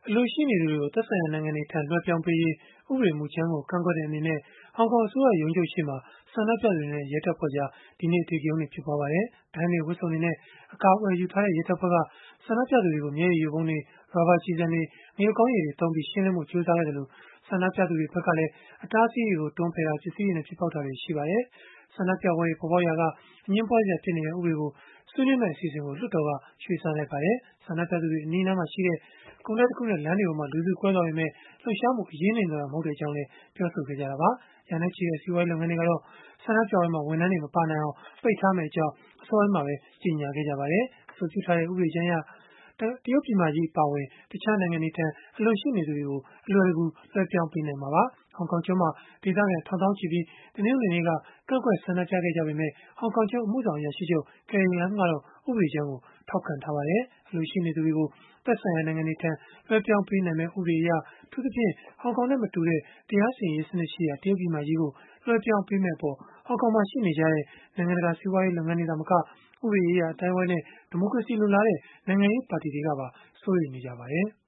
အလိုရှိနေသူတွေကိုသက်ဆိုင်ရာနိုင်ငံတွေထံလွှဲပြောင်းပေးရေးဥပဒေမူကြမ်းကိုကန့်ကွက်တဲ့အနေနဲ့ဟောင်ကောင်အစိုးရရုံးချုပ်ရှေ့မှာဆန္ဒပြသူတွေနဲ့ရဲတပ်ဖွဲ့ကြားဒီနေ့အဓိကရုဏ်းဖြစ်ပွားပါတယ်။ဒဏ်တွေဝတ်စုံတွေနဲ့အကာအကွယ်ယူထားတဲ့ရဲတပ်ဖွဲ့ကဆန္ဒပြသူတွေကိုမျက်ရည်ယိုဗုံးတွေရာဘာကျည်ဆံတွေငရုတ်ကောင်းရည်တွေသုံးပြီးရှင်းလင်းမှုကြိုးစားခဲ့တယ်လို့ဆန္ဒပြသူတွေဘက်ကလည်းအတားအဆီးတွေကိုတွန်းဖယ်တာပစ္စည်းတွေနဲ့ဖြစ်ပေါက်တာတွေရှိပါတယ်။ဆန္ဒပြပွဲတွေပေါ်ပေါက်ရာကအငင်းပွားစရာဖြစ်နေတဲ့ဥပဒေကိုဆွေးနွေးမယ့်အစီအစဉ်ကိုလွှတ်တော်ကရွှေ့ဆိုင်းလိုက်ပါတယ်။ဆန္ဒပြသူတွေအနီးအနားမှာရှိတဲ့ကုန်တိုက်တစ်ခုနဲ့လမ်းတွေပေါ်မှာလူစုကွဲသွားပေမဲ့လှုပ်ရှားမှုအရေးနေတော့မဟုတ်ကြောင်းလည်းပြောဆိုခဲ့ကြတာပါ။ရာနဲ့ချီတဲ့စီးပွားရေးလုပ်ငန်းတွေကတော့ဆန္ဒပြပွဲမှာဝန်ထမ်းတွေမပါနိုင်အောင်ပိတ်ထားမယ့်အကြောင်းအစောပိုင်းမှာပဲကြေညာခဲ့ကြပါတယ်။အဆိုပြုထားတဲ့ဥပဒေကြမ်းအရတရုတ်ပြည်မကြီးအပါအဝင်တခြားနိုင်ငံတွေထံအလိုရှိနေသူတွေကိုအလွယ်တကူလွှဲပြောင်းပေးနိုင်မှာပါ။ဟောင်ကောင်ကျွန်းမှာဒေသခံထောင်သောင်းချီပြီးတနင်္ဂနွေနေ့ကကန့်ကွက်ဆန္ဒပြခဲ့ကြပေမဲ့ဟောင်ကောင်ကျွန်းအမှုဆောင်အရာရှိချုပ် Carrie Lam ကတော့ဥပဒေကြမ်းကိုထောက်ခံထားပါတယ်။အလိုရှိနေသူတွေကိုသက်ဆိုင်ရာနိုင်ငံတွေထံလွှဲပြောင်းပေးနိုင်မယ့်ဥပဒေအရအထူးသဖြင့်ဟောင်ကောင်နဲ့မတူတဲ့တရားစီရင်ရေးစနစ်ရှိရာတရုတ်ပြည်မကြီးကိုလွှဲပြောင်းပေးမယ့်အပေါ်ဟောင်ကောင်မှာရှိနေကြတဲ့နိုင်ငံတကာစီးပွားရေးလုပ်ငန်းတွေသာမကဥပဒေရေးရာအတိုင်းအဝိုင်းနဲ့ဒီမိုကရေစီလိုလားတဲ့နိုင်ငံရေးပါတီတွေကပါစိုးရိမ်နေကြပါတယ်။